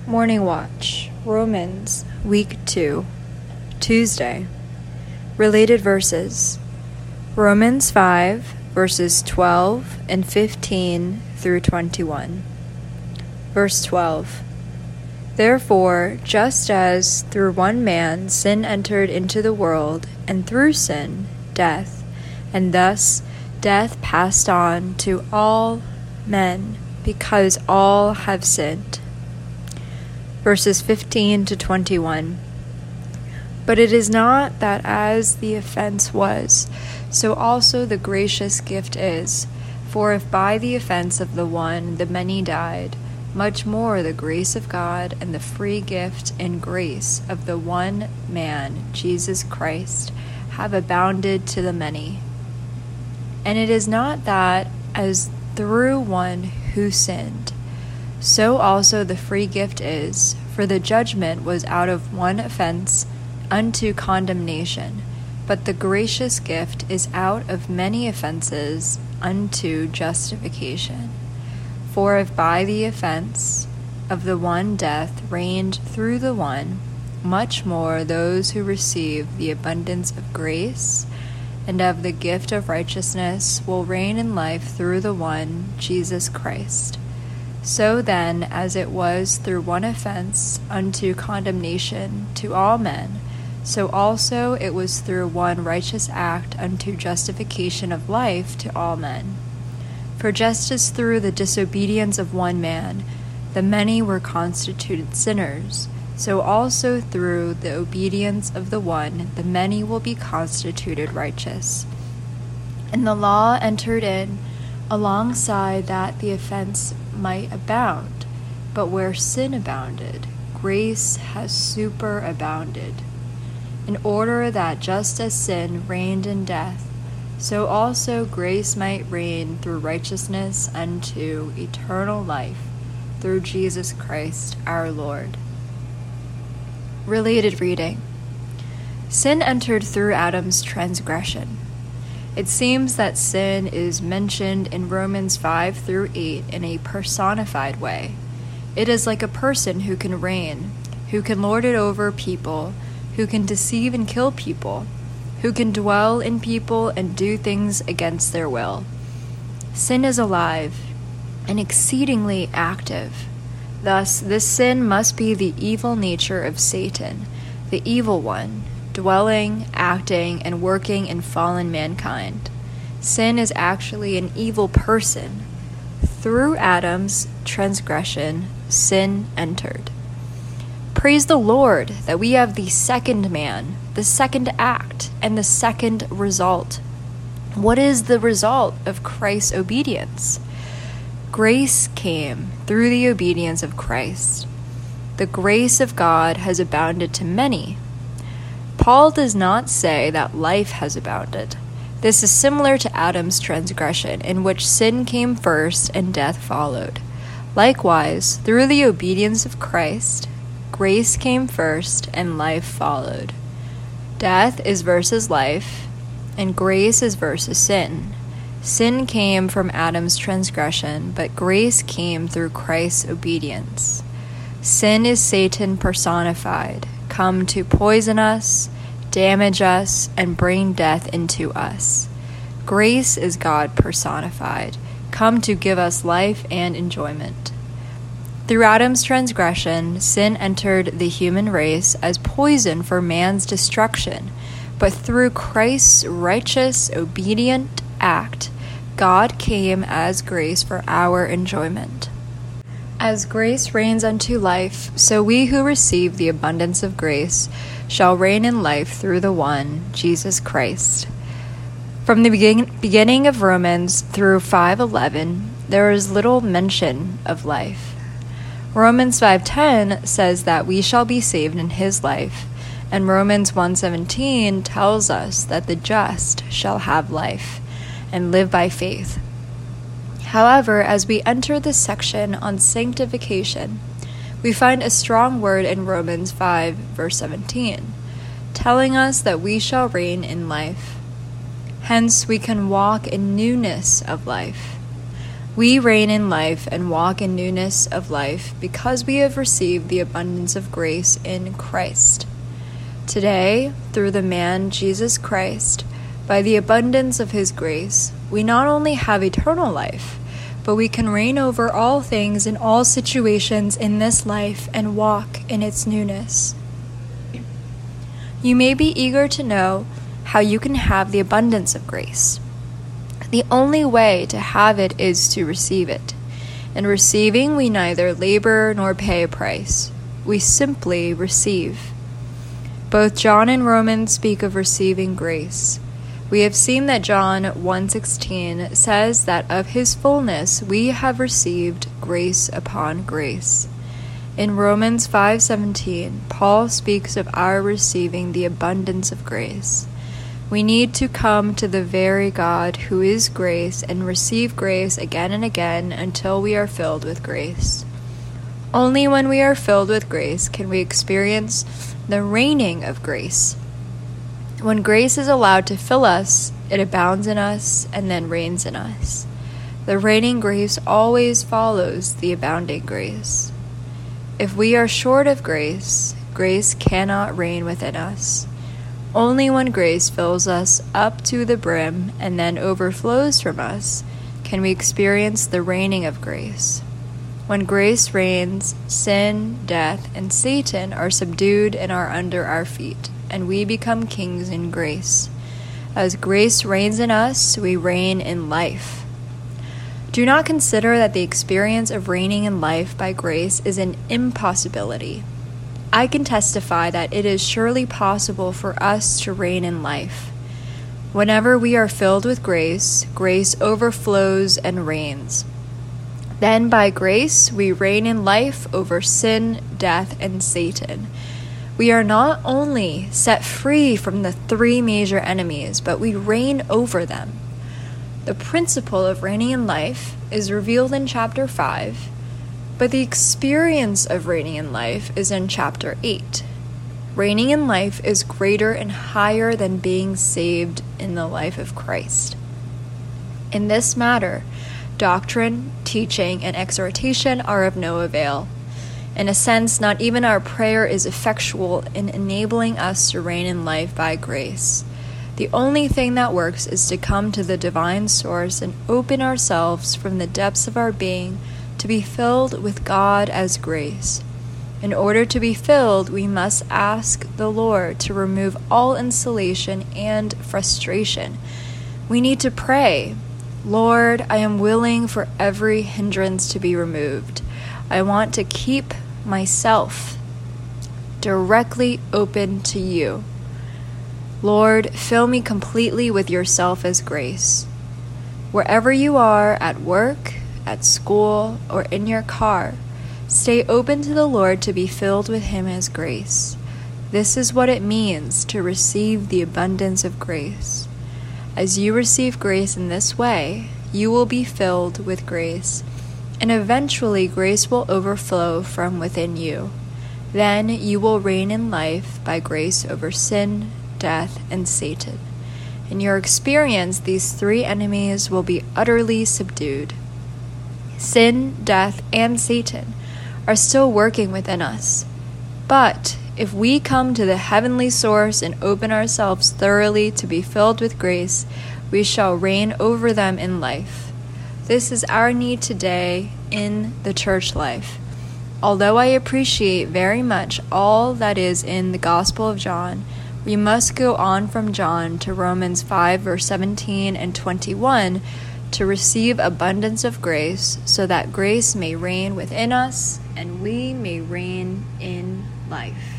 Morning Watch, Romans, Week 2, Tuesday. Related verses. Romans 5, verses 12 and 15 through 21. Verse 12. Therefore, just as through one man sin entered into the world, and through sin, death, and thus death passed on to all men, because all have sinned. Verses 15 to 21. But it is not that as the offense was, so also the gracious gift is. For if by the offense of the one the many died, much more the grace of God and the free gift and grace of the one man, Jesus Christ, have abounded to the many. And it is not that as through one who sinned, so also the free gift is, for the judgment was out of one offense unto condemnation, but the gracious gift is out of many offenses unto justification. For if by the offense of the one death reigned through the one, much more those who receive the abundance of grace and of the gift of righteousness will reign in life through the one, Jesus Christ. So then, as it was through one offense unto condemnation to all men, so also it was through one righteous act unto justification of life to all men. For just as through the disobedience of one man the many were constituted sinners, so also through the obedience of the one the many will be constituted righteous. And the law entered in alongside that the offense might abound, but where sin abounded, grace has superabounded, in order that just as sin reigned in death, so also grace might reign through righteousness unto eternal life, through Jesus Christ our Lord. Related reading. Sin entered through Adam's transgression. It seems that sin is mentioned in Romans 5 through 8 in a personified way. It is like a person who can reign, who can lord it over people, who can deceive and kill people, who can dwell in people and do things against their will. Sin is alive and exceedingly active. Thus, this sin must be the evil nature of Satan, the evil one, dwelling, acting, and working in fallen mankind. Sin is actually an evil person. Through Adam's transgression, sin entered. Praise the Lord that we have the second man, the second act, and the second result. What is the result of Christ's obedience? Grace came through the obedience of Christ. The grace of God has abounded to many. Paul does not say that life has abounded. This is similar to Adam's transgression, in which sin came first and death followed. Likewise, through the obedience of Christ, grace came first and life followed. Death is versus life, and grace is versus sin. Sin came from Adam's transgression, but grace came through Christ's obedience. Sin is Satan personified, come to poison us, damage us, and bring death into us. Grace is God personified, come to give us life and enjoyment. Through Adam's transgression, sin entered the human race as poison for man's destruction, but through Christ's righteous, obedient act, God came as grace for our enjoyment. As grace reigns unto life, so we who receive the abundance of grace shall reign in life through the one, Jesus Christ. From the beginning of Romans through 5:11, there is little mention of life. Romans 5:10 says that we shall be saved in his life, and Romans 1:17 tells us that the just shall have life and live by faith. However, as we enter this section on sanctification, we find a strong word in Romans 5, verse 17, telling us that we shall reign in life. Hence, we can walk in newness of life. We reign in life and walk in newness of life because we have received the abundance of grace in Christ. Today, through the man Jesus Christ, by the abundance of his grace, we not only have eternal life, but we can reign over all things in all situations in this life and walk in its newness. You may be eager to know how you can have the abundance of grace. The only way to have it is to receive it. In receiving, we neither labor nor pay a price. We simply receive. Both John and Romans speak of receiving grace. We have seen that John 1:16 says that of his fullness we have received grace upon grace. In Romans 5:17, Paul speaks of our receiving the abundance of grace. We need to come to the very God who is grace and receive grace again and again until we are filled with grace. Only when we are filled with grace can we experience the reigning of grace. When grace is allowed to fill us, it abounds in us and then reigns in us. The reigning grace always follows the abounding grace. If we are short of grace, grace cannot reign within us. Only when grace fills us up to the brim and then overflows from us can we experience the reigning of grace. When grace reigns, sin, death, and Satan are subdued and are under our feet, and we become kings in grace. As grace reigns in us, we reign in life. Do not consider that the experience of reigning in life by grace is an impossibility. I can testify that it is surely possible for us to reign in life. Whenever we are filled with grace, grace overflows and reigns. Then by grace we reign in life over sin, death, and Satan. We are not only set free from the three major enemies, but we reign over them. The principle of reigning in life is revealed in chapter 5, but the experience of reigning in life is in chapter 8. Reigning in life is greater and higher than being saved in the life of Christ. In this matter, doctrine, teaching, and exhortation are of no avail. In a sense, not even our prayer is effectual in enabling us to reign in life by grace. The only thing that works is to come to the divine source and open ourselves from the depths of our being to be filled with God as grace. In order to be filled, we must ask the Lord to remove all insulation and frustration. We need to pray, Lord, I am willing for every hindrance to be removed. I want to keep myself directly open to you. Lord, fill me completely with yourself as grace. Wherever you are, at work, at school, or in your car, stay open to the Lord to be filled with him as grace. This is what it means to receive the abundance of grace. As you receive grace in this way, you will be filled with grace, and eventually grace will overflow from within you. Then you will reign in life by grace over sin, death, and Satan. In your experience, these three enemies will be utterly subdued. Sin, death, and Satan are still working within us. But if we come to the heavenly source and open ourselves thoroughly to be filled with grace, we shall reign over them in life. This is our need today in the church life. Although I appreciate very much all that is in the Gospel of John, we must go on from John to Romans 5 verse 17 and 21 to receive abundance of grace, so that grace may reign within us and we may reign in life.